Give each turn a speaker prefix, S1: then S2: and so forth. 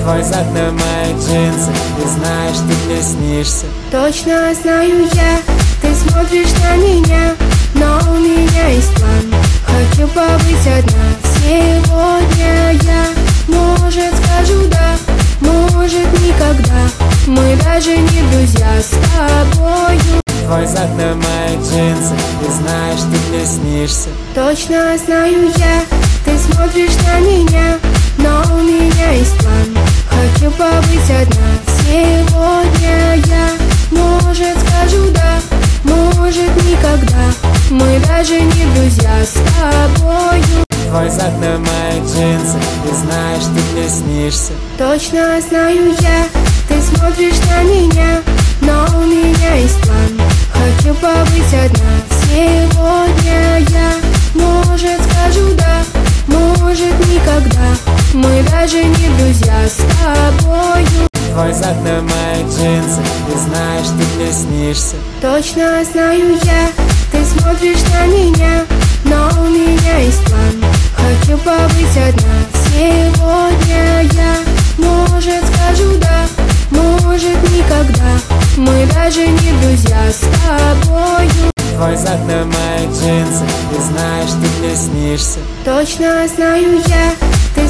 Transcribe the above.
S1: Твой зад на моих джинсах, ты знаешь, ты мне снишься.
S2: Точно знаю я, ты смотришь на меня, но у меня есть план. Хочу побыть одна сегодня я. Может, скажу да, может, никогда. Мы даже не друзья с тобою.
S1: Твой зад на моих джинсах, ты знаешь, ты мне снишься.
S2: Точно знаю я, ты смотришь на меня, но у меня есть план. Хочу побыть одна сегодня я. Может, скажу да, может, никогда. Мы даже не друзья с тобою.
S1: Твой зад на моих джинсах, ты знаешь, ты мне снишься.
S2: Точно знаю я, ты смотришь на меня, но у меня есть план. Хочу побыть одна сегодня я. Может, скажу да, может, никогда. Мы даже не друзья с тобою.
S1: Твой зад на моих джинсах, ты знаешь, ты мне снишься.
S2: Точно знаю я, ты смотришь на меня, но у меня есть план. Хочу побыть одна сегодня я. Может, скажу да, может, никогда. Мы даже не друзья с тобою.
S1: Твой зад на моих джинсах, ты знаешь, ты мне снишься.
S2: Точно знаю я,